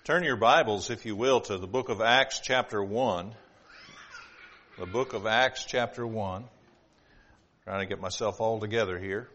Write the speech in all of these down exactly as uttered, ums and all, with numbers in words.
Turn your Bibles, if you will, to the book of Acts chapter one. The book of Acts chapter one. Trying to get myself all together here.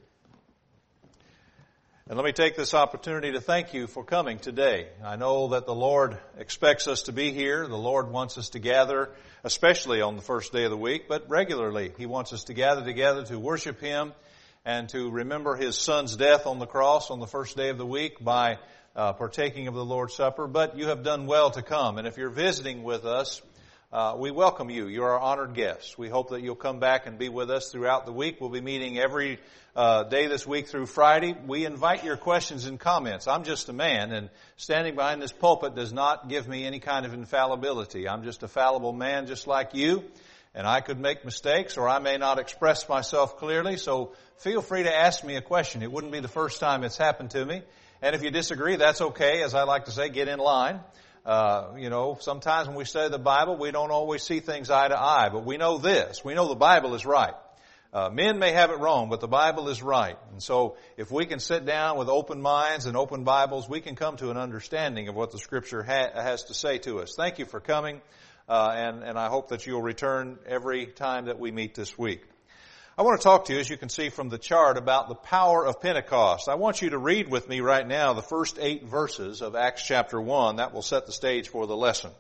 And let me take this opportunity to thank you for coming today. I know that the Lord expects us to be here. The Lord wants us to gather, especially on the first day of the week, but regularly. He wants us to gather together to worship Him and to remember His Son's death on the cross on the first day of the week by Uh, partaking of the Lord's Supper, but you have done well to come. And if you're visiting with us, uh, we welcome you. You're our honored guests. We hope that you'll come back and be with us throughout the week. We'll be meeting every uh, day this week through Friday. We invite your questions and comments. I'm just a man, and standing behind this pulpit does not give me any kind of infallibility. I'm just a fallible man just like you, and I could make mistakes, or I may not express myself clearly, so feel free to ask me a question. It wouldn't be the first time it's happened to me. And if you disagree, that's okay. As I like to say, get in line. Uh, you know, sometimes when we study the Bible, we don't always see things eye to eye. But we know this. We know the Bible is right. Uh, men may have it wrong, but the Bible is right. And so if we can sit down with open minds and open Bibles, we can come to an understanding of what the Scripture ha- has to say to us. Thank you for coming. Uh, and, and I hope that you'll return every time that we meet this week. I want to talk to you, as you can see from the chart, about the power of Pentecost. I want you to read with me right now the first eight verses of Acts chapter one. That will set the stage for the lesson.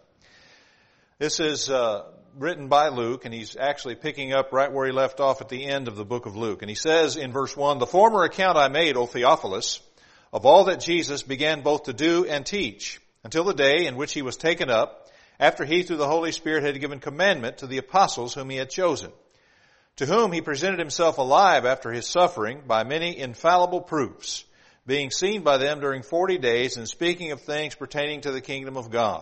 This is uh, written by Luke, and he's actually picking up right where he left off at the end of the book of Luke. And he says in verse one, "The former account I made, O Theophilus, of all that Jesus began both to do and teach, until the day in which he was taken up, after he through the Holy Spirit had given commandment to the apostles whom he had chosen, to whom he presented himself alive after his suffering by many infallible proofs, being seen by them during forty days and speaking of things pertaining to the kingdom of God.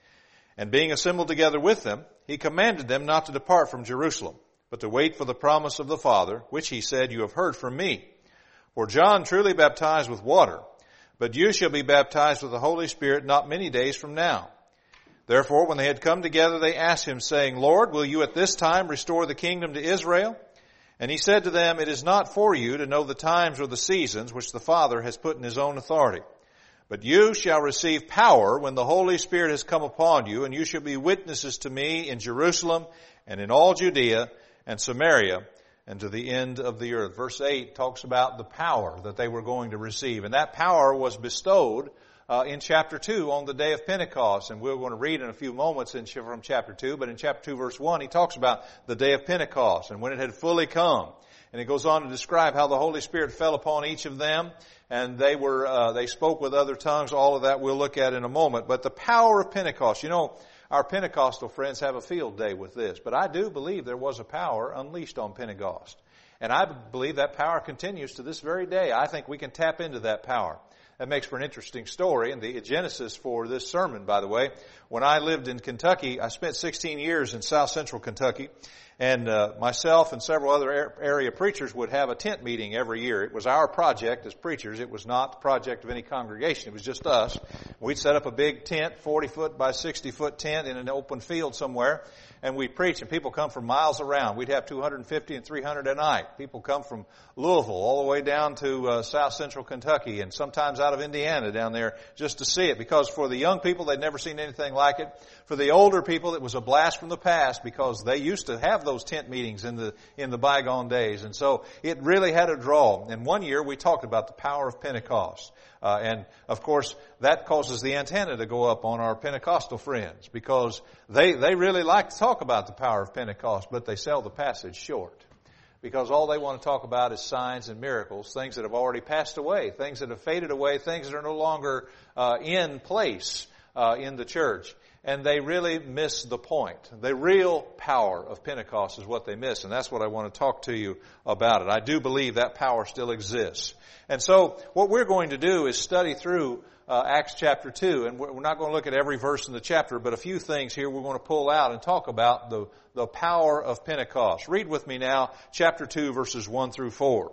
And being assembled together with them, he commanded them not to depart from Jerusalem, but to wait for the promise of the Father, which he said, You have heard from me. For John truly baptized with water, but you shall be baptized with the Holy Spirit not many days from now. Therefore, when they had come together, they asked him, saying, Lord, will you at this time restore the kingdom to Israel? And he said to them, It is not for you to know the times or the seasons which the Father has put in his own authority. But you shall receive power when the Holy Spirit has come upon you, and you shall be witnesses to me in Jerusalem and in all Judea and Samaria and to the end of the earth." Verse eight talks about the power that they were going to receive. And that power was bestowed Uh, in chapter two on the day of Pentecost. And we're going to read in a few moments in, from chapter two, but in chapter two verse one he talks about the day of Pentecost and when it had fully come. And it goes on to describe how the Holy Spirit fell upon each of them, and they were, uh, they spoke with other tongues. All of that we'll look at in a moment. But the power of Pentecost, you know, our Pentecostal friends have a field day with this, but I do believe there was a power unleashed on Pentecost. And I believe that power continues to this very day. I think we can tap into that power. That makes for an interesting story, and the genesis for this sermon, by the way. When I lived in Kentucky, I spent sixteen years in South Central Kentucky, and uh, myself and several other area preachers would have a tent meeting every year. It was our project as preachers. It was not the project of any congregation. It was just us. We'd set up a big tent, forty foot by sixty foot tent in an open field somewhere, and we'd preach, and people come from miles around. We'd have two hundred fifty and three hundred a night. People come from Louisville all the way down to uh, South Central Kentucky, and sometimes out of Indiana down there just to see it, because for the young people, they'd never seen anything like it. For the older people, it was a blast from the past, because they used to have those tent meetings in the in the bygone days. And so it really had a draw. And one year we talked about the power of Pentecost. Uh, and of course, that causes the antenna to go up on our Pentecostal friends, because they, they really like to talk about the power of Pentecost, but they sell the passage short. Because all they want to talk about is signs and miracles, things that have already passed away, things that have faded away, things that are no longer uh, in place uh, in the church. And they really miss the point. The real power of Pentecost is what they miss, and that's what I want to talk to you about it. I do believe that power still exists. And so what we're going to do is study through uh, Acts chapter two, and we're not going to look at every verse in the chapter, but a few things here we're going to pull out and talk about the, the power of Pentecost. Read with me now, chapter two, verses one through four.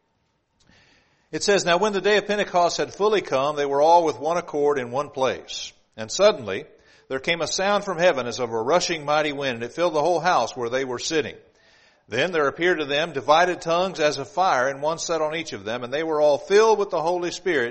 It says, Now when the day of Pentecost had fully come, they were all with one accord in one place. And suddenly there came a sound from heaven as of a rushing mighty wind, and it filled the whole house where they were sitting. Then there appeared to them divided tongues as of fire, and one sat on each of them, and they were all filled with the Holy Spirit,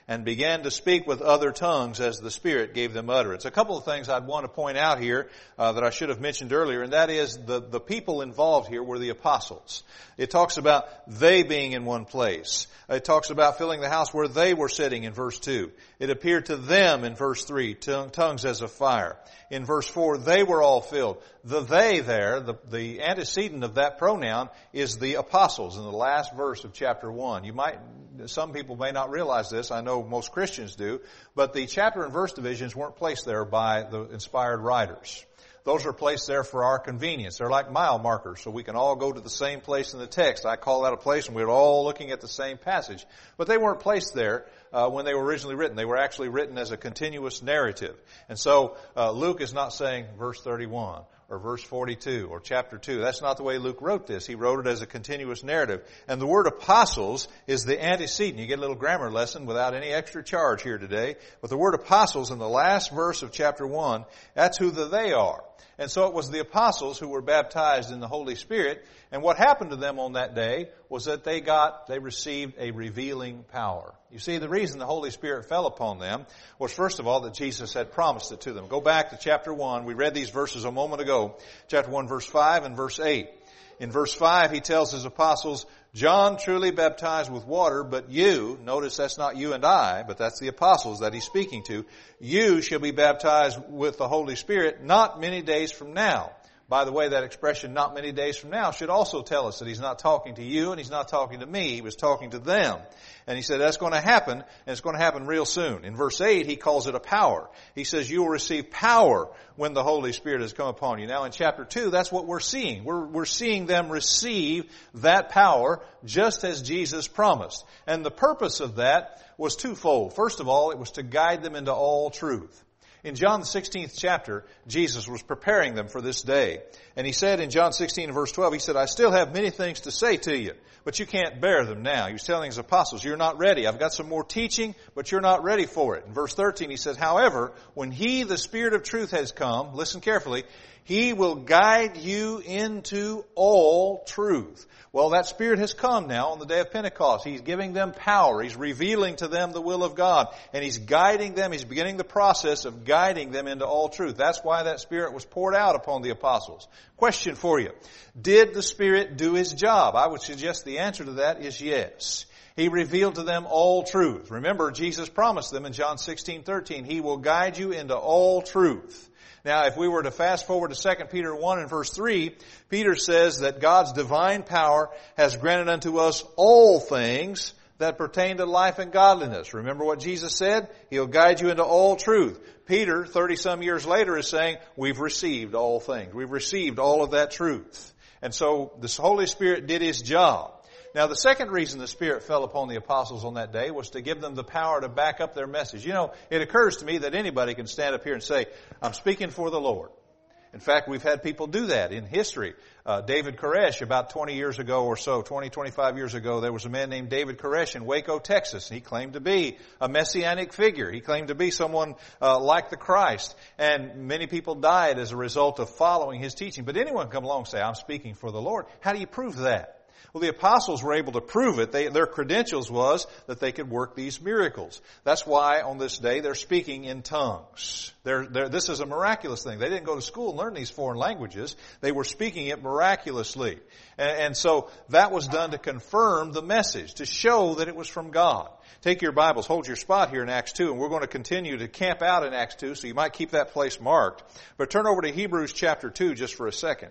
and began to speak with other tongues as the Spirit gave them utterance. A couple of things I'd want to point out here uh, that I should have mentioned earlier, and that is the, the people involved here were the apostles. It talks about they being in one place. It talks about filling the house where they were sitting in verse two. It appeared to them in verse three, tongues as of fire. In verse four, they were all filled. The they there, the, the antecedent of that pronoun is the apostles in the last verse of chapter one. You might, some people may not realize this. I know most Christians do. But the chapter and verse divisions weren't placed there by the inspired writers. Those are placed there for our convenience. They're like mile markers, so we can all go to the same place in the text. I call that a place, and we're all looking at the same passage. But they weren't placed there uh, when they were originally written. They were actually written as a continuous narrative. And so uh, Luke is not saying verse thirty-one or verse forty-two or chapter two. That's not the way Luke wrote this. He wrote it as a continuous narrative. And the word apostles is the antecedent. You get a little grammar lesson without any extra charge here today. But the word apostles in the last verse of chapter one, that's who the they are. And so it was the apostles who were baptized in the Holy Spirit. And what happened to them on that day was that they got, they received a revealing power. You see, the reason the Holy Spirit fell upon them was, first of all, that Jesus had promised it to them. Go back to chapter one. We read these verses a moment ago. Chapter one, verse five and verse eight. In verse five, he tells his apostles, John truly baptized with water, but you, notice that's not you and I, but that's the apostles that he's speaking to, you shall be baptized with the Holy Spirit not many days from now. By the way, that expression, not many days from now, should also tell us that he's not talking to you and he's not talking to me. He was talking to them. And he said that's going to happen, and it's going to happen real soon. In verse eight, he calls it a power. He says you will receive power when the Holy Spirit has come upon you. Now in chapter two, that's what we're seeing. We're, we're seeing them receive that power just as Jesus promised. And the purpose of that was twofold. First of all, it was to guide them into all truth. In John the sixteenth chapter, Jesus was preparing them for this day. And he said in John sixteen verse twelve, he said, I still have many things to say to you, but you can't bear them now. He was telling his apostles, you're not ready. I've got some more teaching, but you're not ready for it. In verse thirteen, he says, however, when he, the Spirit of truth, has come, listen carefully, he will guide you into all truth. Well, that Spirit has come now on the day of Pentecost. He's giving them power. He's revealing to them the will of God. And He's guiding them. He's beginning the process of guiding them into all truth. That's why that Spirit was poured out upon the apostles. Question for you. Did the Spirit do His job? I would suggest the answer to that is yes. He revealed to them all truth. Remember, Jesus promised them in John sixteen thirteen, He will guide you into all truth. Now, if we were to fast forward to Second Peter one and verse three, Peter says that God's divine power has granted unto us all things that pertain to life and godliness. Remember what Jesus said? He'll guide you into all truth. Peter, thirty-some years later, is saying, we've received all things. We've received all of that truth. And so, the Holy Spirit did His job. Now, the second reason the Spirit fell upon the apostles on that day was to give them the power to back up their message. You know, it occurs to me that anybody can stand up here and say, I'm speaking for the Lord. In fact, we've had people do that in history. Uh, David Koresh, about twenty years ago or so, twenty, twenty-five years ago, there was a man named David Koresh in Waco, Texas. He claimed to be a messianic figure. He claimed to be someone uh, like the Christ. And many people died as a result of following his teaching. But anyone can come along and say, I'm speaking for the Lord. How do you prove that? Well, the apostles were able to prove it. They, their credentials was that they could work these miracles. That's why on this day they're speaking in tongues. They're, they're, this is a miraculous thing. They didn't go to school and learn these foreign languages. They were speaking it miraculously. And, and so that was done to confirm the message, to show that it was from God. Take your Bibles, hold your spot here in Acts two, and we're going to continue to camp out in Acts two, so you might keep that place marked. But turn over to Hebrews chapter two just for a second.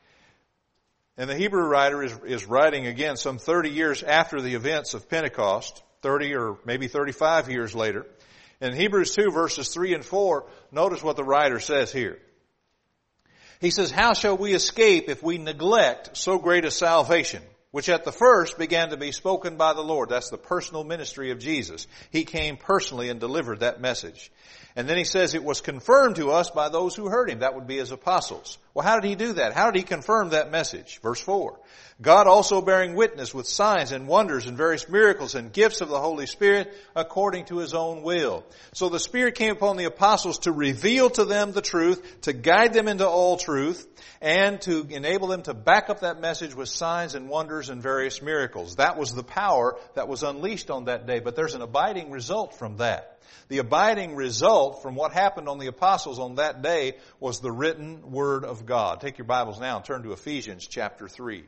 And the Hebrew writer is, is writing again some thirty years after the events of Pentecost, thirty or maybe thirty-five years later. In Hebrews two verses three and four, notice what the writer says here. He says, how shall we escape if we neglect so great a salvation, which at the first began to be spoken by the Lord? That's the personal ministry of Jesus. He came personally and delivered that message. And then he says it was confirmed to us by those who heard Him. That would be His apostles. Well, how did he do that? How did he confirm that message? Verse four. God also bearing witness with signs and wonders and various miracles and gifts of the Holy Spirit according to His own will. So the Spirit came upon the apostles to reveal to them the truth, to guide them into all truth, and to enable them to back up that message with signs and wonders and various miracles. That was the power that was unleashed on that day. But there's an abiding result from that. The abiding result from what happened on the apostles on that day was the written Word of God. Take your Bibles now and turn to Ephesians chapter three.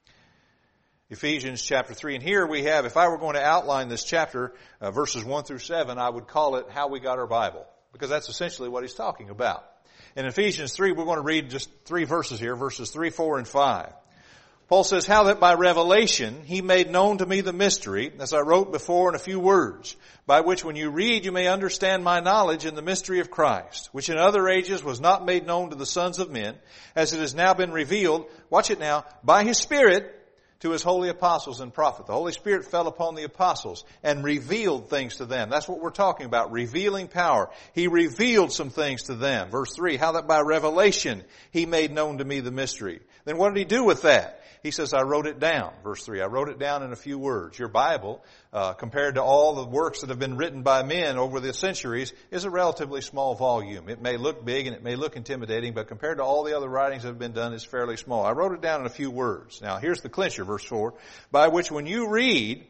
Ephesians chapter three. And here we have, if I were going to outline this chapter, uh, verses one through seven, I would call it How We Got Our Bible. Because that's essentially what he's talking about. In Ephesians three, we're going to read just three verses here, verses three, four, and five. Paul says, how that by revelation he made known to me the mystery, as I wrote before in a few words, by which when you read you may understand my knowledge in the mystery of Christ, which in other ages was not made known to the sons of men, as it has now been revealed, watch it now, by His Spirit to His holy apostles and prophets. The Holy Spirit fell upon the apostles and revealed things to them. That's what we're talking about, revealing power. He revealed some things to them. Verse three, how that by revelation He made known to me the mystery. Then what did He do with that? He says, I wrote it down. Verse three, I wrote it down in a few words. Your Bible, uh, compared to all the works that have been written by men over the centuries, is a relatively small volume. It may look big and it may look intimidating, but compared to all the other writings that have been done, it's fairly small. I wrote it down in a few words. Now, here's the clincher, verse four, by which when you read,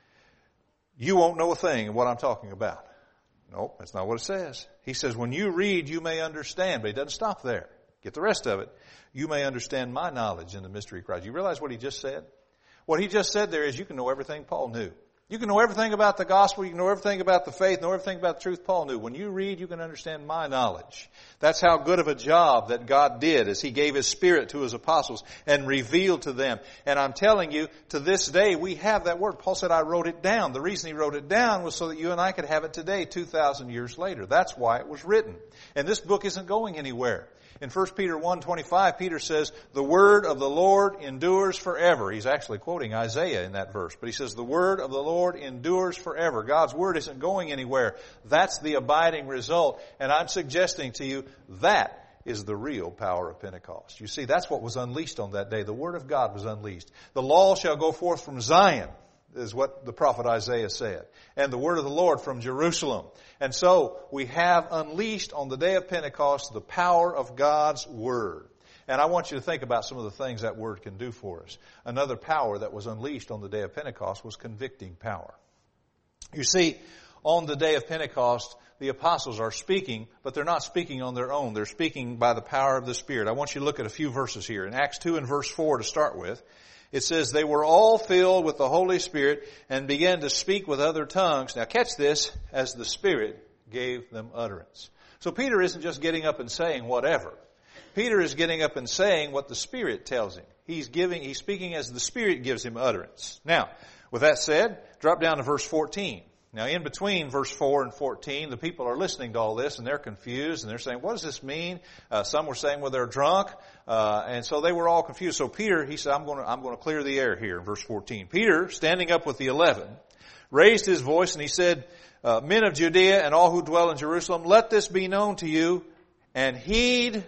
you won't know a thing of what I'm talking about. Nope, that's not what it says. He says, when you read, you may understand, but he doesn't stop there. Get the rest of it. You may understand my knowledge in the mystery of Christ. You realize what he just said? What he just said there is you can know everything Paul knew. You can know everything about the gospel. You can know everything about the faith, know everything about the truth Paul knew. When you read, you can understand my knowledge. That's how good of a job that God did as He gave His Spirit to His apostles and revealed to them. And I'm telling you, to this day, we have that word. Paul said, I wrote it down. The reason he wrote it down was so that you and I could have it today, two thousand years later. That's why it was written. And this book isn't going anywhere. In First Peter one twenty-five, Peter says, the word of the Lord endures forever. He's actually quoting Isaiah in that verse. But he says, the word of the Lord endures forever. God's word isn't going anywhere. That's the abiding result. And I'm suggesting to you that is the real power of Pentecost. You see, that's what was unleashed on that day. The word of God was unleashed. The law shall go forth from Zion, is what the prophet Isaiah said. And the word of the Lord from Jerusalem. And so we have unleashed on the day of Pentecost the power of God's word. And I want you to think about some of the things that word can do for us. Another power that was unleashed on the day of Pentecost was convicting power. You see, on the day of Pentecost, the apostles are speaking, but they're not speaking on their own. They're speaking by the power of the Spirit. I want you to look at a few verses here. In Acts two and verse four to start with, it says, they were all filled with the Holy Spirit and began to speak with other tongues. Now catch this, as the Spirit gave them utterance. So Peter isn't just getting up and saying whatever. Peter is getting up and saying what the Spirit tells him. He's giving, he's speaking as the Spirit gives him utterance. Now, with that said, drop down to verse fourteen. Now, in between verse four and fourteen, the people are listening to all this and they're confused and they're saying, what does this mean? Uh, some were saying, well, they're drunk. Uh, and so they were all confused. So Peter, he said, I'm going to, I'm going to clear the air here in verse fourteen. Peter, standing up with the eleven, raised his voice and he said, uh, men of Judea and all who dwell in Jerusalem, let this be known to you and heed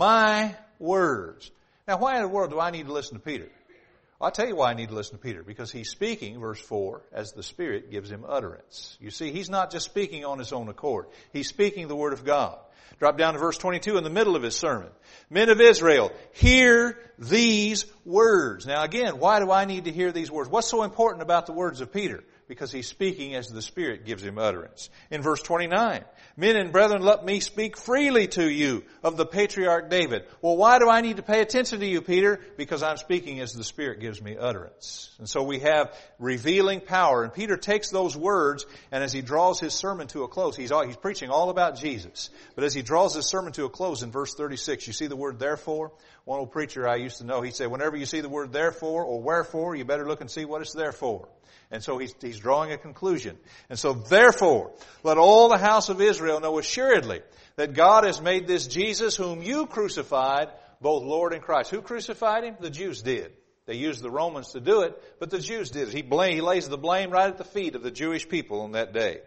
my words. Now, why in the world do I need to listen to Peter? I'll tell you why I need to listen to Peter. Because he's speaking, verse four, as the Spirit gives him utterance. You see, he's not just speaking on his own accord. He's speaking the Word of God. Drop down to verse twenty-two in the middle of his sermon. Men of Israel, hear these words. Now again, why do I need to hear these words? What's so important about the words of Peter? Because he's speaking as the Spirit gives him utterance. In verse twenty-nine, men and brethren, let me speak freely to you of the patriarch David. Well, why do I need to pay attention to you, Peter? Because I'm speaking as the Spirit gives me utterance. And so we have revealing power. And Peter takes those words, and as he draws his sermon to a close, he's, all, he's preaching all about Jesus. But as he draws his sermon to a close in verse thirty-six, you see the word therefore? One old preacher I used to know, he'd say, whenever you see the word therefore or wherefore, you better look and see what it's there for. And so he's, he's drawing a conclusion. And so therefore, let all the house of Israel know assuredly that God has made this Jesus whom you crucified, both Lord and Christ. Who crucified him? The Jews did. They used the Romans to do it, but the Jews did it. He, blame, he lays the blame right at the feet of the Jewish people on that day.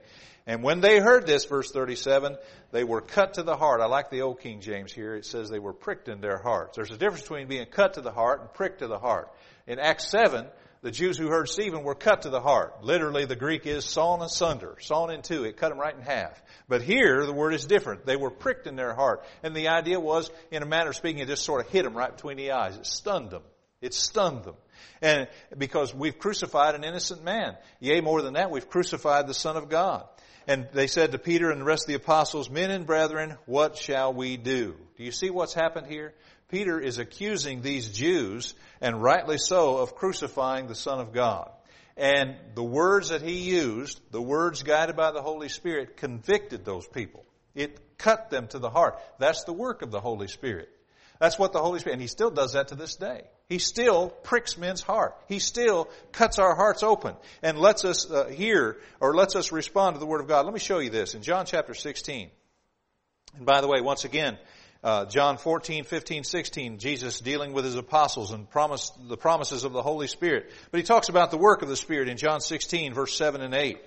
And when they heard this, verse thirty-seven, they were cut to the heart. I like the old King James here. It says they were pricked in their hearts. There's a difference between being cut to the heart and pricked to the heart. In Acts seven, the Jews who heard Stephen were cut to the heart. Literally, the Greek is sawn asunder, sawn in two. It cut them right in half. But here, the word is different. They were pricked in their heart. And the idea was, in a manner of speaking, it just sort of hit them right between the eyes. It stunned them. It stunned them. And because we've crucified an innocent man. Yea, more than that, we've crucified the Son of God. And they said to Peter and the rest of the apostles, men and brethren, what shall we do? Do you see what's happened here? Peter is accusing these Jews, and rightly so, of crucifying the Son of God. And the words that he used, the words guided by the Holy Spirit, convicted those people. It cut them to the heart. That's the work of the Holy Spirit. That's what the Holy Spirit, and he still does that to this day. He still pricks men's heart. He still cuts our hearts open and lets us uh, hear or lets us respond to the Word of God. Let me show you this in John chapter sixteen. And by the way, once again, uh, John fourteen, fifteen, sixteen, Jesus dealing with his apostles and promise, the promises of the Holy Spirit. But he talks about the work of the Spirit in John sixteen, verse seven and eight.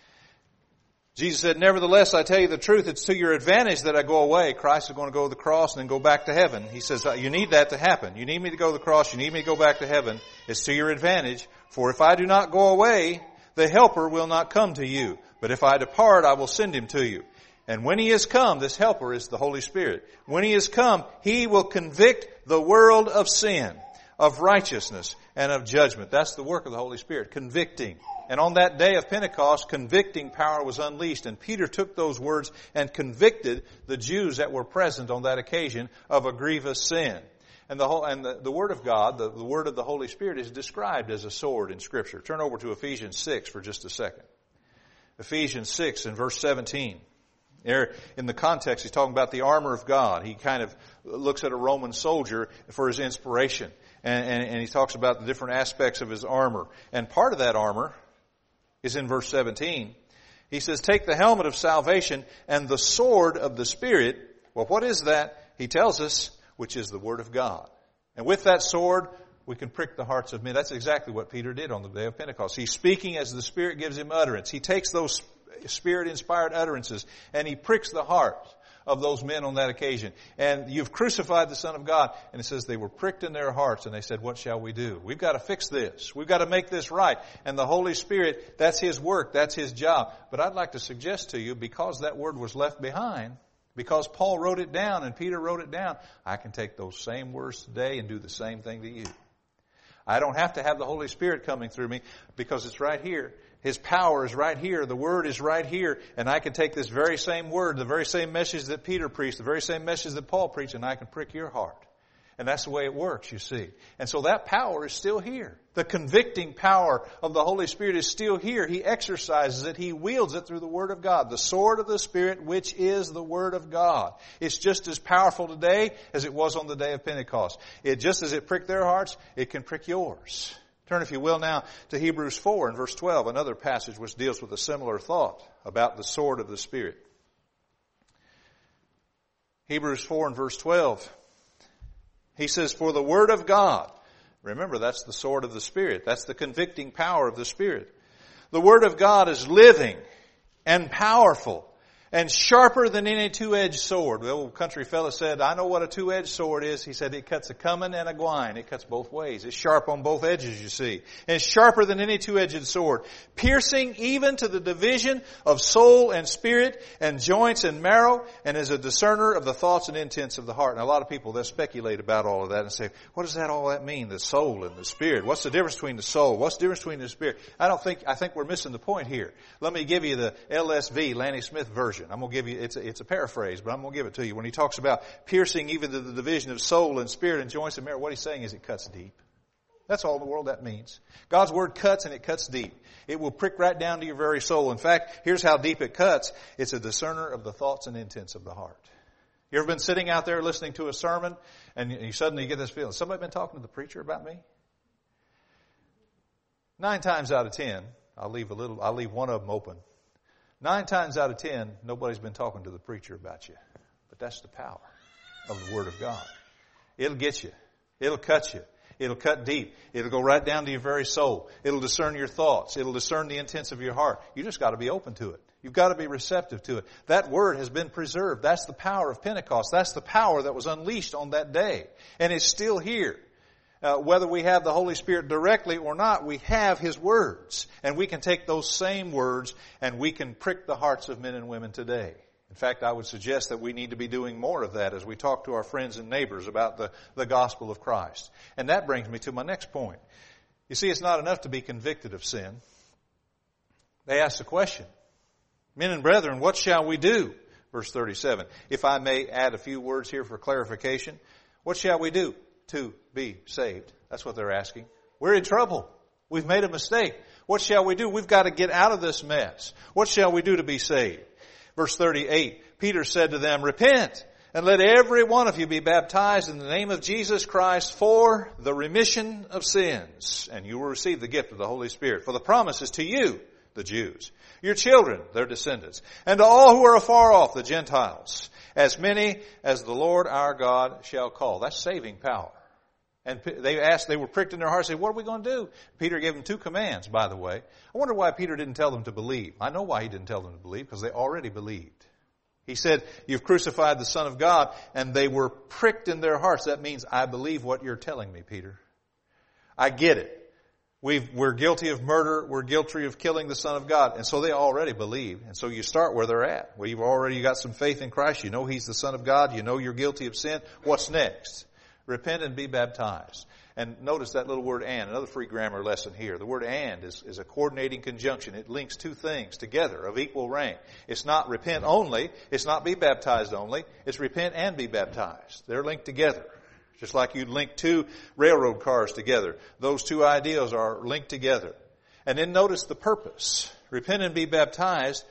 Jesus said, nevertheless, I tell you the truth, it's to your advantage that I go away. Christ is going to go to the cross and then go back to heaven. He says, you need that to happen. You need me to go to the cross. You need me to go back to heaven. It's to your advantage. For if I do not go away, the Helper will not come to you. But if I depart, I will send him to you. And when he is come, this Helper is the Holy Spirit. When he is come, he will convict the world of sin, of righteousness, and of judgment. That's the work of the Holy Spirit, convicting. And on that day of Pentecost, convicting power was unleashed. And Peter took those words and convicted the Jews that were present on that occasion of a grievous sin. And the whole, and the, the Word of God, the, the Word of the Holy Spirit, is described as a sword in Scripture. Turn over to Ephesians six for just a second. Ephesians six and verse seventeen. There, in the context, he's talking about the armor of God. He kind of looks at a Roman soldier for his inspiration. And, and, and he talks about the different aspects of his armor. And part of that armor is in verse seventeen. He says, take the helmet of salvation and the sword of the Spirit. Well, what is that? He tells us, which is the Word of God. And with that sword, we can prick the hearts of men. That's exactly what Peter did on the day of Pentecost. He's speaking as the Spirit gives him utterance. He takes those Spirit-inspired utterances and he pricks the hearts of those men on that occasion. And you've crucified the Son of God. And it says they were pricked in their hearts and they said, what shall we do? We've got to fix this. We've got to make this right. And the Holy Spirit, that's His work. That's His job. But I'd like to suggest to you, because that word was left behind, because Paul wrote it down and Peter wrote it down, I can take those same words today and do the same thing to you. I don't have to have the Holy Spirit coming through me because it's right here. His power is right here. The Word is right here. And I can take this very same Word, the very same message that Peter preached, the very same message that Paul preached, and I can prick your heart. And that's the way it works, you see. And so that power is still here. The convicting power of the Holy Spirit is still here. He exercises it. He wields it through the Word of God. The sword of the Spirit, which is the Word of God. It's just as powerful today as it was on the day of Pentecost. It just as it pricked their hearts, it can prick yours. Turn, if you will, now to Hebrews four and verse twelve, another passage which deals with a similar thought about the sword of the Spirit. Hebrews four and verse twelve. He says, for the Word of God, remember that's the sword of the Spirit. That's the convicting power of the Spirit. The Word of God is living and powerful and sharper than any two-edged sword. The old country fella said, I know what a two-edged sword is. He said it cuts a coming and a gwine. It cuts both ways. It's sharp on both edges, you see. And it's sharper than any two-edged sword, piercing even to the division of soul and spirit and joints and marrow, and is a discerner of the thoughts and intents of the heart. And a lot of people, they'll speculate about all of that and say, what does that all that mean? The soul and the spirit. What's the difference between the soul? What's the difference between the spirit? I don't think, I think we're missing the point here. Let me give you the L S V, Lanny Smith version. I'm going to give you, it's a, it's a paraphrase, but I'm going to give it to you. When he talks about piercing even to the division of soul and spirit and joints and marrow, what he's saying is it cuts deep. That's all in the world that means. God's Word cuts and it cuts deep. It will prick right down to your very soul. In fact, here's how deep it cuts. It's a discerner of the thoughts and intents of the heart. You ever been sitting out there listening to a sermon and you suddenly get this feeling, somebody been talking to the preacher about me? Nine times out of ten, I'll leave a little, I'll leave one of them open. Nine times out of ten, nobody's been talking to the preacher about you. But that's the power of the Word of God. It'll get you. It'll cut you. It'll cut deep. It'll go right down to your very soul. It'll discern your thoughts. It'll discern the intents of your heart. You just got to be open to it. You've got to be receptive to it. That word has been preserved. That's the power of Pentecost. That's the power that was unleashed on that day. And it's still here. Uh, whether we have the Holy Spirit directly or not, we have His words. And we can take those same words and we can prick the hearts of men and women today. In fact, I would suggest that we need to be doing more of that as we talk to our friends and neighbors about the, the gospel of Christ. And that brings me to my next point. You see, it's not enough to be convicted of sin. They ask the question, men and brethren, what shall we do? Verse thirty-seven. If I may add a few words here for clarification. What shall we do to be saved? That's what they're asking. We're in trouble. We've made a mistake. What shall we do? We've got to get out of this mess. What shall we do to be saved? Verse thirty-eight. Peter said to them, repent and let every one of you be baptized in the name of Jesus Christ for the remission of sins. And you will receive the gift of the Holy Spirit. For the promise is to you, the Jews, your children, their descendants, and to all who are afar off, the Gentiles, as many as the Lord our God shall call. That's saving power. And they asked, they were pricked in their hearts, say, what are we going to do? Peter gave them two commands, by the way. I wonder why Peter didn't tell them to believe. I know why he didn't tell them to believe, because they already believed. He said, you've crucified the Son of God, and they were pricked in their hearts. That means, I believe what you're telling me, Peter. I get it. We've, we're guilty of murder. We're guilty of killing the Son of God. And so they already believe. And so you start where they're at. Well, you've already got some faith in Christ. You know He's the Son of God. You know you're guilty of sin. What's next? Repent and be baptized. And notice that little word and, another free grammar lesson here. The word and is, is a coordinating conjunction. It links two things together of equal rank. It's not repent only. It's not be baptized only. It's repent and be baptized. They're linked together. Just like you'd link two railroad cars together. Those two ideas are linked together. And then notice the purpose. Repent and be baptized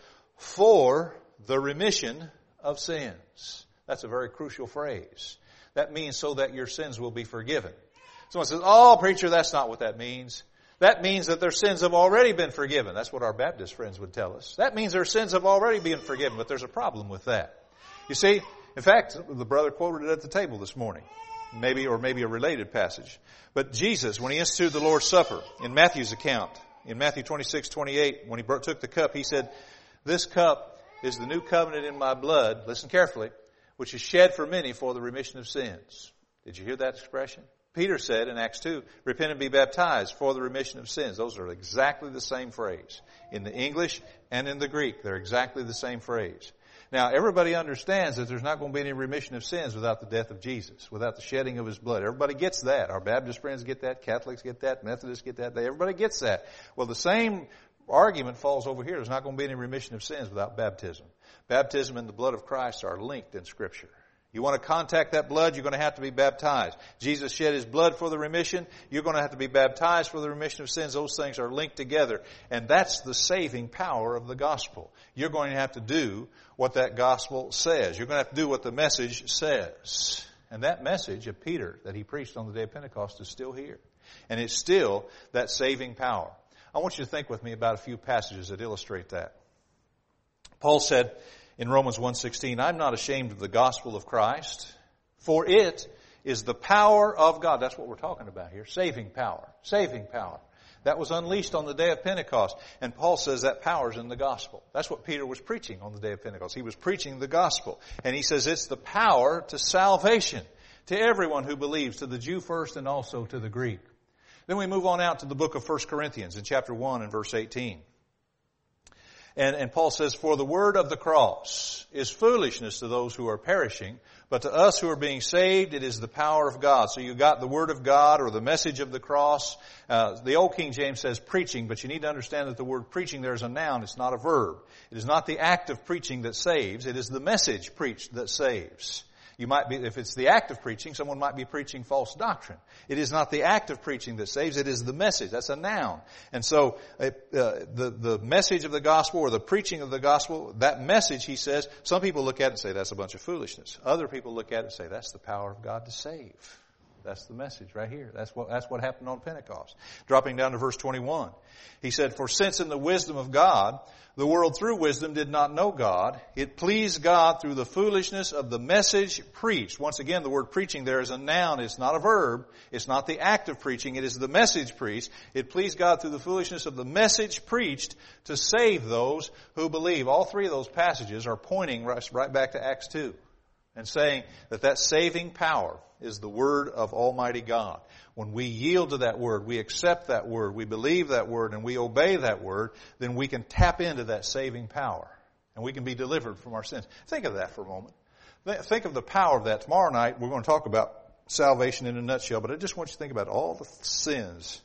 for the remission of sins. That's a very crucial phrase. That means so that your sins will be forgiven. Someone says, oh, preacher, that's not what that means. That means that their sins have already been forgiven. That's what our Baptist friends would tell us. That means their sins have already been forgiven, but there's a problem with that. You see, in fact, the brother quoted it at the table this morning. Maybe, or maybe a related passage. But Jesus, when He instituted the Lord's Supper, in Matthew's account, in Matthew twenty-six twenty-eight, when He took the cup, He said, this cup is the new covenant in my blood, listen carefully, which is shed for many for the remission of sins. Did you hear that expression? Peter said in Acts two, repent and be baptized for the remission of sins. Those are exactly the same phrase. In the English and in the Greek, they're exactly the same phrase. Now, everybody understands that there's not going to be any remission of sins without the death of Jesus, without the shedding of His blood. Everybody gets that. Our Baptist friends get that. Catholics get that. Methodists get that. Everybody gets that. Well, the same argument falls over here. There's not going to be any remission of sins without baptism. Baptism and the blood of Christ are linked in Scripture. You want to contact that blood, you're going to have to be baptized. Jesus shed His blood for the remission. You're going to have to be baptized for the remission of sins. Those things are linked together. And that's the saving power of the gospel. You're going to have to do what that gospel says. You're going to have to do what the message says. And that message of Peter that he preached on the day of Pentecost is still here. And it's still that saving power. I want you to think with me about a few passages that illustrate that. Paul said, in Romans one sixteen, I'm not ashamed of the gospel of Christ, for it is the power of God. That's what we're talking about here. Saving power. Saving power. That was unleashed on the day of Pentecost. And Paul says that power's in the gospel. That's what Peter was preaching on the day of Pentecost. He was preaching the gospel. And he says it's the power to salvation, to everyone who believes, to the Jew first and also to the Greek. Then we move on out to the book of First Corinthians in chapter one and verse eighteen. And, and Paul says, for the word of the cross is foolishness to those who are perishing, but to us who are being saved, it is the power of God. So you got the word of God or the message of the cross. Uh, the old King James says preaching, but you need to understand that the word preaching there is a noun. It's not a verb. It is not the act of preaching that saves. It is the message preached that saves. You might be, if it's the act of preaching, someone might be preaching false doctrine. It is not the act of preaching that saves, it is the message. That's a noun. And so, uh, the, the message of the gospel or the preaching of the gospel, that message, he says, some people look at it and say that's a bunch of foolishness. Other people look at it and say that's the power of God to save. That's the message right here. That's what, that's what happened on Pentecost. Dropping down to verse twenty-one. He said, for since in the wisdom of God, the world through wisdom did not know God, it pleased God through the foolishness of the message preached. Once again, the word preaching there is a noun. It's not a verb. It's not the act of preaching. It is the message preached. It pleased God through the foolishness of the message preached to save those who believe. All three of those passages are pointing right back to Acts two and saying that that saving power is the Word of Almighty God. When we yield to that Word, we accept that Word, we believe that Word, and we obey that Word, then we can tap into that saving power. And we can be delivered from our sins. Think of that for a moment. Think of the power of that. Tomorrow night, we're going to talk about salvation in a nutshell, but I just want you to think about all the sins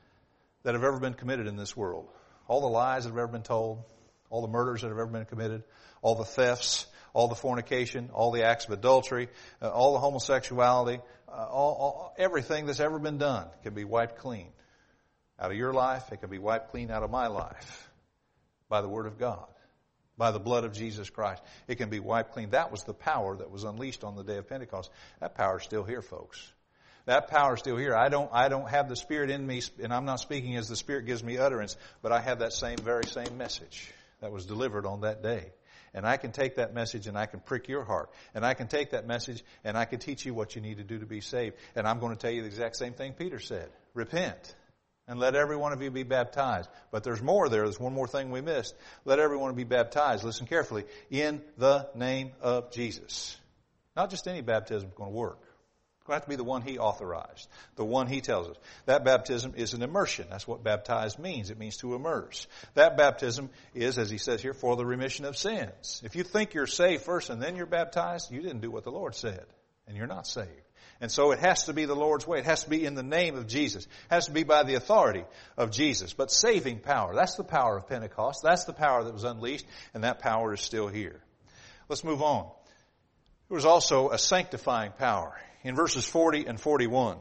that have ever been committed in this world. All the lies that have ever been told, all the murders that have ever been committed, all the thefts, all the fornication, all the acts of adultery, uh, all the homosexuality, uh, all, all, everything that's ever been done can be wiped clean out of your life. It can be wiped clean out of my life by the Word of God, by the blood of Jesus Christ. It can be wiped clean. That was the power that was unleashed on the day of Pentecost. That power is still here, folks. That power is still here. I don't, I don't have the Spirit in me, and I'm not speaking as the Spirit gives me utterance, but I have that same, very same message that was delivered on that day. And I can take that message and I can prick your heart. And I can take that message and I can teach you what you need to do to be saved. And I'm going to tell you the exact same thing Peter said. Repent and let every one of you be baptized. But there's more there. There's one more thing we missed. Let everyone be baptized. Listen carefully. In the name of Jesus. Not just any baptism is going to work. It's going to have to be the one He authorized, the one He tells us. That baptism is an immersion. That's what baptized means. It means to immerse. That baptism is, as He says here, for the remission of sins. If you think you're saved first and then you're baptized, you didn't do what the Lord said, and you're not saved. And so it has to be the Lord's way. It has to be in the name of Jesus. It has to be by the authority of Jesus. But saving power, that's the power of Pentecost. That's the power that was unleashed, and that power is still here. Let's move on. There was also a sanctifying power. In verses forty and forty-one,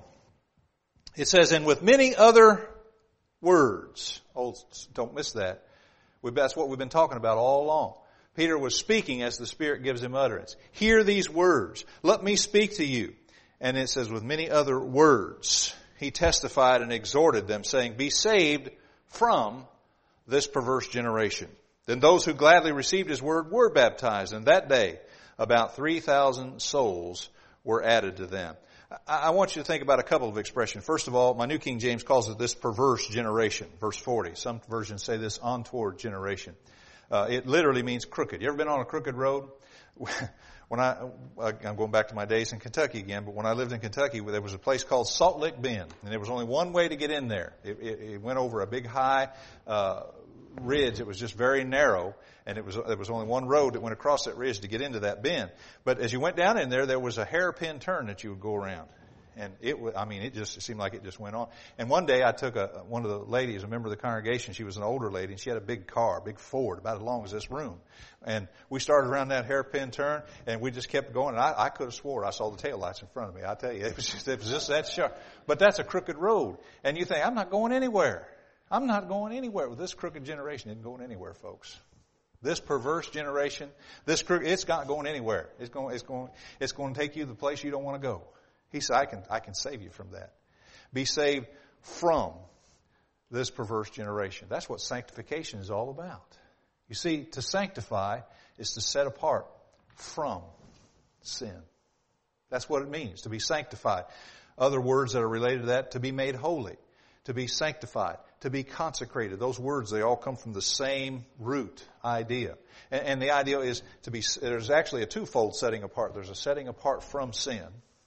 it says, and with many other words. Oh, don't miss that. That's what we've been talking about all along. Peter was speaking as the Spirit gives him utterance. Hear these words. Let me speak to you. And it says, with many other words, he testified and exhorted them, saying, be saved from this perverse generation. Then those who gladly received his word were baptized. And that day, about three thousand souls were added to them. I want you to think about a couple of expressions. First of all, my New King James calls it this perverse generation, verse forty. Some versions say this untoward generation. Uh, it literally means crooked. You ever been on a crooked road? When I, I'm going back to my days in Kentucky again, but when I lived in Kentucky, there was a place called Salt Lick Bend, and there was only one way to get in there. It, it, it went over a big high uh, ridge. It was just very narrow, and it was there was only one road that went across that ridge to get into that bend. But as you went down in there, there was a hairpin turn that you would go around. And it, I mean, it just it seemed like it just went on. And one day I took a, one of the ladies, a member of the congregation, she was an older lady, and she had a big car, a big Ford, about as long as this room. And we started around that hairpin turn, and we just kept going. And I, I could have swore I saw the taillights in front of me. I tell you, it was just, it was just that sharp. But that's a crooked road. And you think, I'm not going anywhere. I'm not going anywhere. With this crooked generation, it isn't going anywhere, folks. This perverse generation, this crooked, it's not going anywhere. It's going, it's going, it's going to take you to the place you don't want to go. He said, I can, I can save you from that. Be saved from this perverse generation. That's what sanctification is all about. You see, to sanctify is to set apart from sin. That's what it means, to be sanctified. Other words that are related to that, to be made holy, to be sanctified, to be consecrated. Those words, they all come from the same root idea. And, and the idea is to be, there's actually a twofold setting apart. There's a setting apart from sin,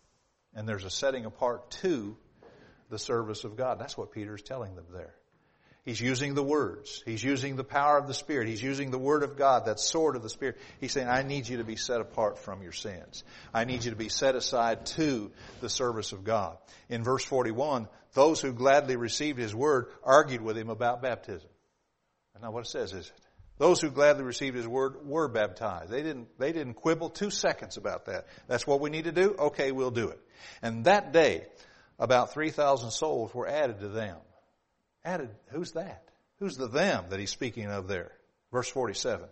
and there's a setting apart to the service of God. That's what Peter's telling them there. He's using the words. He's using the power of the Spirit. He's using the Word of God, that sword of the Spirit. He's saying, I need you to be set apart from your sins. I need you to be set aside to the service of God. In verse forty-one, those who gladly received His Word argued with Him about baptism. That's not what it says, is it? Those who gladly received His Word were baptized. They didn't, they didn't quibble two seconds about that. That's what we need to do? Okay, we'll do it. And that day, about three thousand souls were added to them. Added, who's that? Who's the them that he's speaking of there? Verse forty-seven.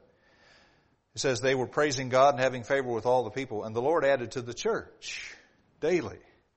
It says, they were praising God and having favor with all the people, and the Lord added to the church daily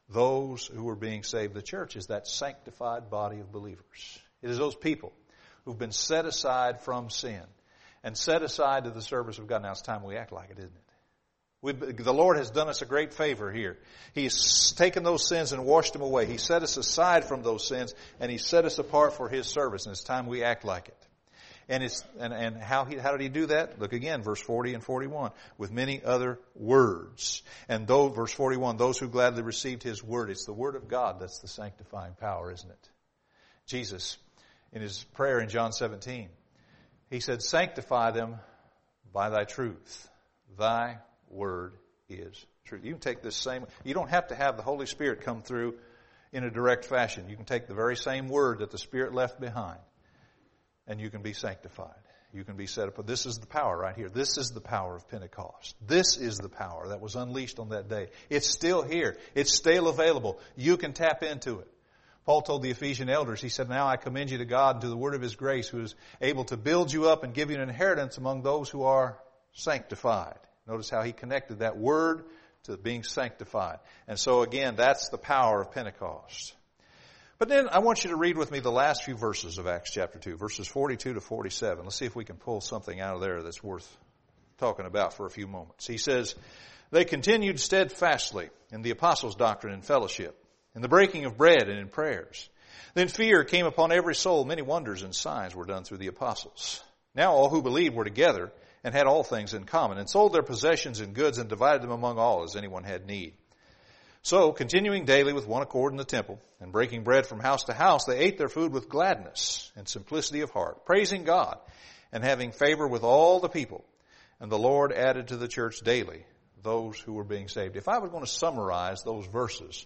those who are being saved. The church is that sanctified body of believers. It is those people who've been set aside from sin and set aside to the service of God. Now it's time we act like it, isn't it? We, the Lord has done us a great favor here. He's taken those sins and washed them away. He set us aside from those sins, and He set us apart for His service, and it's time we act like it. And it's and, and how he how did He do that? Look again, verse forty and forty-one. With many other words. And though, verse forty-one, those who gladly received His word. It's the word of God that's the sanctifying power, isn't it? Jesus, in His prayer in John seventeen, He said, sanctify them by Thy truth. Thy word is truth. You can take this same, you don't have to have the Holy Spirit come through in a direct fashion. You can take the very same word that the Spirit left behind, and you can be sanctified. You can be set up. This is the power right here. This is the power of Pentecost. This is the power that was unleashed on that day. It's still here. It's still available. You can tap into it. Paul told the Ephesian elders, he said, now I commend you to God and to the word of His grace, who is able to build you up and give you an inheritance among those who are sanctified. Notice how he connected that word to being sanctified. And so again, that's the power of Pentecost. But then I want you to read with me the last few verses of Acts chapter two, verses forty-two to forty-seven. Let's see if we can pull something out of there that's worth talking about for a few moments. He says, they continued steadfastly in the apostles' doctrine and fellowship, in the breaking of bread and in prayers. Then fear came upon every soul. Many wonders and signs were done through the apostles. Now all who believed were together and had all things in common, and sold their possessions and goods and divided them among all as anyone had need. So, continuing daily with one accord in the temple, and breaking bread from house to house, they ate their food with gladness and simplicity of heart, praising God and having favor with all the people. And the Lord added to the church daily those who were being saved. If I was going to summarize those verses,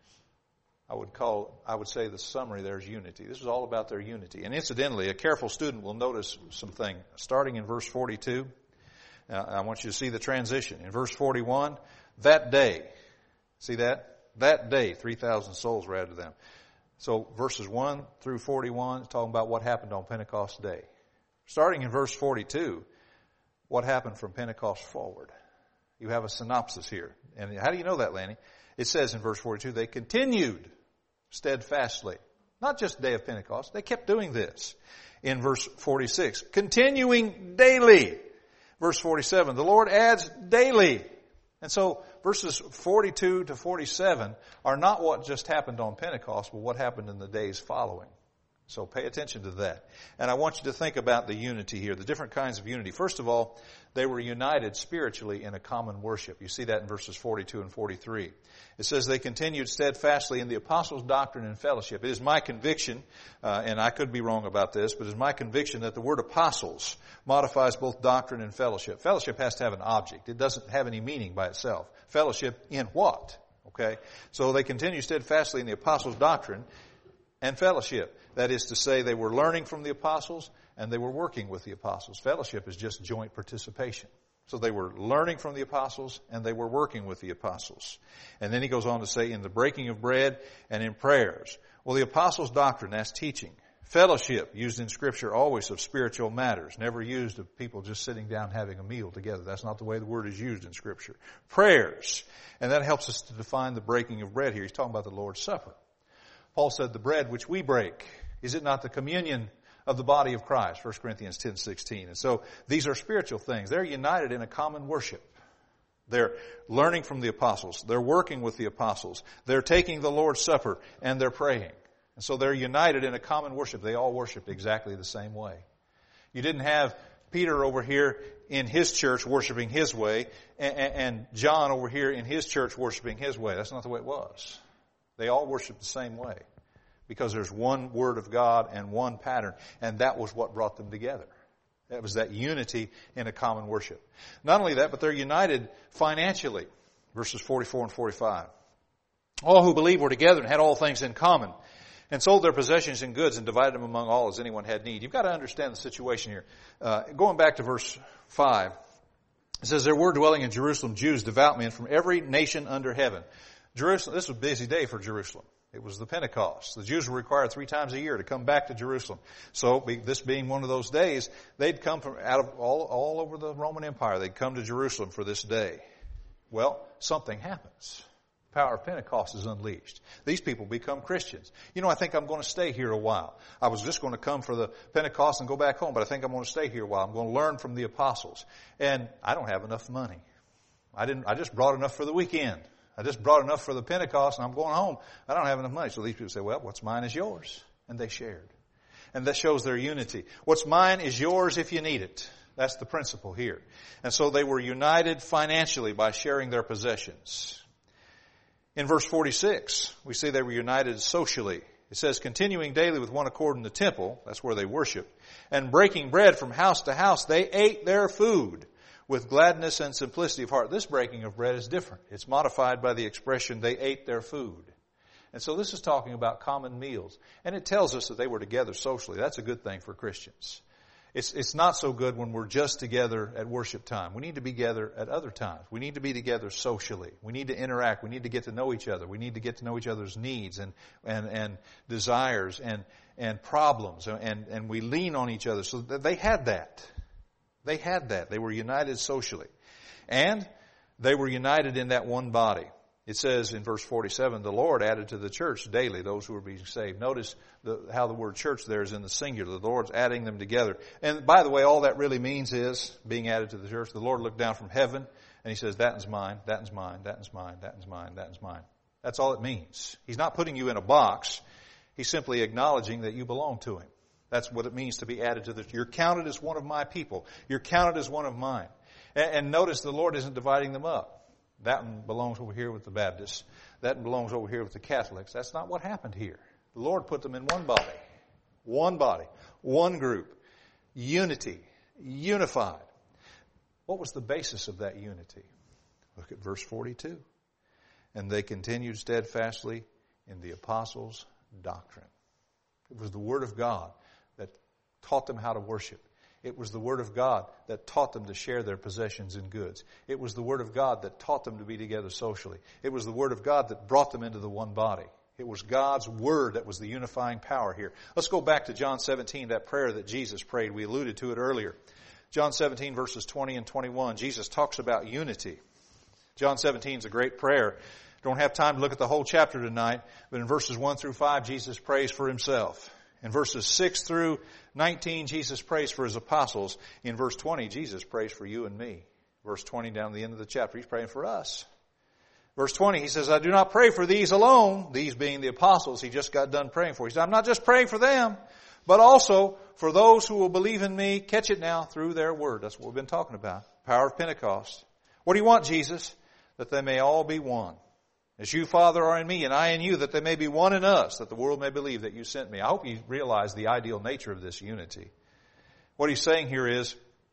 I would call, I would say the summary there is unity. This is all about their unity. And incidentally, a careful student will notice something. Starting in verse forty-two, now I want you to see the transition. In verse forty-one, that day, see that? That day, three thousand souls were added to them. So verses one through forty-one is talking about what happened on Pentecost Day. Starting in verse forty-two, what happened from Pentecost forward. You have a synopsis here. And how do you know that, Lanny? It says in verse forty-two, they continued steadfastly. Not just day of Pentecost. They kept doing this. In verse forty-six, continuing daily. Verse forty-seven, the Lord adds daily. And so verses forty-two to forty-seven are not what just happened on Pentecost, but what happened in the days following. So pay attention to that. And I want you to think about the unity here, the different kinds of unity. First of all, they were united spiritually in a common worship. You see that in verses forty-two and forty-three. It says they continued steadfastly in the apostles' doctrine and fellowship. It is my conviction, uh, and I could be wrong about this, but it is my conviction that the word apostles modifies both doctrine and fellowship. Fellowship has to have an object. It doesn't have any meaning by itself. Fellowship in what? Okay? So they continue steadfastly in the apostles' doctrine and fellowship. That is to say, they were learning from the apostles and they were working with the apostles. Fellowship is just joint participation. So they were learning from the apostles and they were working with the apostles. And then he goes on to say, in the breaking of bread and in prayers. Well, the apostles' doctrine, that's teaching. Fellowship, used in Scripture always of spiritual matters, never used of people just sitting down having a meal together. That's not the way the word is used in Scripture. Prayers, and that helps us to define the breaking of bread here. He's talking about the Lord's Supper. Paul said, the bread which we break, is it not the communion of the body of Christ? First Corinthians ten sixteen. And so these are spiritual things. They're united in a common worship. They're learning from the apostles. They're working with the apostles. They're taking the Lord's Supper and they're praying. And so they're united in a common worship. They all worshiped exactly the same way. You didn't have Peter over here in his church worshiping his way and John over here in his church worshiping his way. That's not the way it was. They all worshiped the same way because there's one Word of God and one pattern, and that was what brought them together. That was that unity in a common worship. Not only that, but they're united financially. Verses forty-four and forty-five. All who believed were together and had all things in common, and sold their possessions and goods and divided them among all as anyone had need. You've got to understand the situation here. Uh, going back to verse five, it says, there were dwelling in Jerusalem Jews, devout men from every nation under heaven. Jerusalem, this was a busy day for Jerusalem. It was the Pentecost. The Jews were required three times a year to come back to Jerusalem. So, this being one of those days, they'd come from out of all, all over the Roman Empire. They'd come to Jerusalem for this day. Well, something happens. power of Pentecost is unleashed. These people become Christians. You know, I think I'm going to stay here a while. I was just going to come for the Pentecost and go back home, but I think I'm going to stay here a while. I'm going to learn from the apostles. And I don't have enough money. I didn't, I just brought enough for the weekend. I just brought enough for the Pentecost and I'm going home. I don't have enough money. So these people say, well, what's mine is yours. And they shared. And that shows their unity. What's mine is yours if you need it. That's the principle here. And so they were united financially by sharing their possessions. In verse forty-six, we see they were united socially. It says, continuing daily with one accord in the temple, that's where they worshiped, and breaking bread from house to house, they ate their food with gladness and simplicity of heart. This breaking of bread is different. It's modified by the expression, they ate their food. And so this is talking about common meals. And it tells us that they were together socially. That's a good thing for Christians. It's, it's not so good when we're just together at worship time. We need to be together at other times. We need to be together socially. We need to interact. We need to get to know each other. We need to get to know each other's needs and, and, and desires and, and problems. And, and we lean on each other. So they had that. They had that. They were united socially. And they were united in that one body. It says in verse forty-seven, the Lord added to the church daily those who were being saved. Notice the, how the word church there is in the singular. The Lord's adding them together. And by the way, all that really means is being added to the church. The Lord looked down from heaven and He says, that is mine, that is mine, that is mine, that is mine, that is mine. That's all it means. He's not putting you in a box. He's simply acknowledging that you belong to Him. That's what it means to be added to the church. You're counted as one of my people. You're counted as one of mine. And, and notice the Lord isn't dividing them up. That one belongs over here with the Baptists. That one belongs over here with the Catholics. That's not what happened here. The Lord put them in one body. One body. One group. Unity. Unified. What was the basis of that unity? Look at verse forty-two. And they continued steadfastly in the apostles' doctrine. It was the Word of God that taught them how to worship. It was the Word of God that taught them to share their possessions and goods. It was the Word of God that taught them to be together socially. It was the Word of God that brought them into the one body. It was God's Word that was the unifying power here. Let's go back to John seventeen, that prayer that Jesus prayed. We alluded to it earlier. John seventeen, verses twenty and twenty-one. Jesus talks about unity. John seventeen is a great prayer. Don't have time to look at the whole chapter tonight, but in verses one through five, Jesus prays for Himself. In verses six through nineteen, Jesus prays for His apostles. In verse twenty, Jesus prays for you and me. Verse twenty, down to the end of the chapter, He's praying for us. Verse twenty, He says, I do not pray for these alone, these being the apostles He just got done praying for. He said, I'm not just praying for them, but also for those who will believe in me, catch it now, through their word. That's what we've been talking about. Power of Pentecost. What do you want, Jesus? That they may all be one. As you, Father, are in me, and I in you, that they may be one in us, that the world may believe that you sent me. I hope you realize the ideal nature of this unity. What He's saying here is,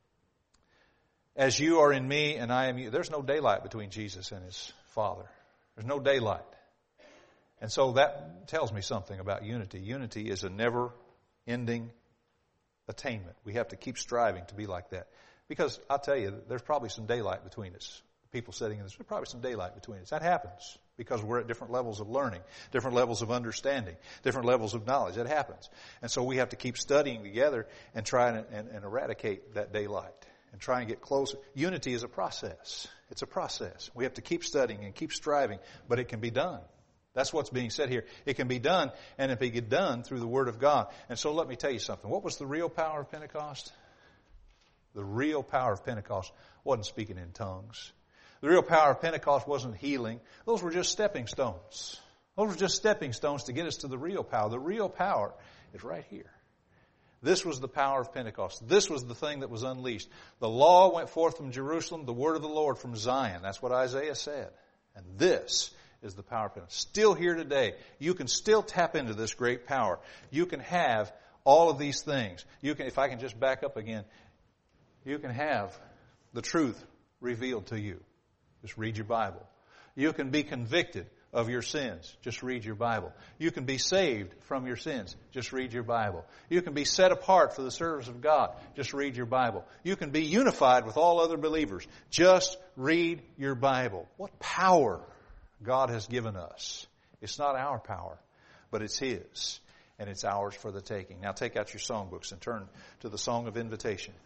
as you are in me and I am you, there's no daylight between Jesus and His Father. There's no daylight. And so that tells me something about unity. Unity is a never-ending attainment. We have to keep striving to be like that. Because I'll tell you, there's probably some daylight between us. People sitting in this, there's probably some daylight between us. That happens because we're at different levels of learning, different levels of understanding, different levels of knowledge. That happens. And so we have to keep studying together and try and, and, and eradicate that daylight and try and get closer. Unity is a process. It's a process. We have to keep studying and keep striving, but it can be done. That's what's being said here. It can be done, and it can be done through the Word of God. And so let me tell you something. What was the real power of Pentecost? The real power of Pentecost wasn't speaking in tongues. The real power of Pentecost wasn't healing. Those were just stepping stones. Those were just stepping stones to get us to the real power. The real power is right here. This was the power of Pentecost. This was the thing that was unleashed. The law went forth from Jerusalem, the word of the Lord from Zion. That's what Isaiah said. And this is the power of Pentecost. Still here today. You can still tap into this great power. You can have all of these things. You can, if I can just back up again, you can have the truth revealed to you. Just read your Bible. You can be convicted of your sins. Just read your Bible. You can be saved from your sins. Just read your Bible. You can be set apart for the service of God. Just read your Bible. You can be unified with all other believers. Just read your Bible. What power God has given us. It's not our power, but it's His. And it's ours for the taking. Now take out your songbooks and turn to the Song of Invitation.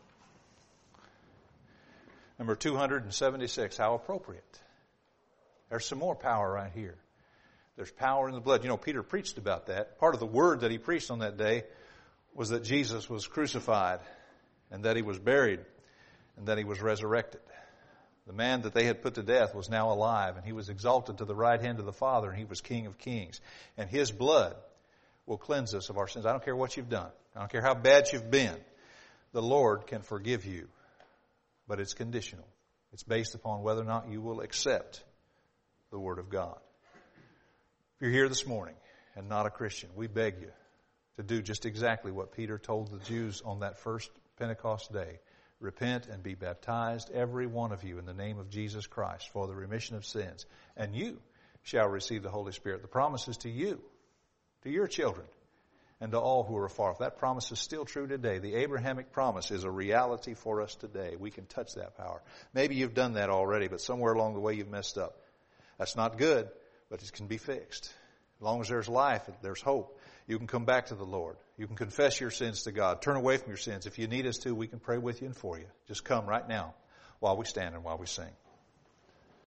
Number two hundred seventy-six, how appropriate. There's some more power right here. There's power in the blood. You know, Peter preached about that. Part of the word that he preached on that day was that Jesus was crucified and that he was buried and that he was resurrected. The man that they had put to death was now alive, and he was exalted to the right hand of the Father, and he was King of Kings. And his blood will cleanse us of our sins. I don't care what you've done. I don't care how bad you've been. The Lord can forgive you, but it's conditional. It's based upon whether or not you will accept the Word of God. If you're here this morning and not a Christian, we beg you to do just exactly what Peter told the Jews on that first Pentecost day. Repent and be baptized, every one of you, in the name of Jesus Christ for the remission of sins. And you shall receive the Holy Spirit. The promise is to you, to your children, and to all who are afar off. That promise is still true today. The Abrahamic promise is a reality for us today. We can touch that power. Maybe you've done that already, but somewhere along the way you've messed up. That's not good, but it can be fixed. As long as there's life, there's hope. You can come back to the Lord. You can confess your sins to God. Turn away from your sins. If you need us to, we can pray with you and for you. Just come right now while we stand and while we sing.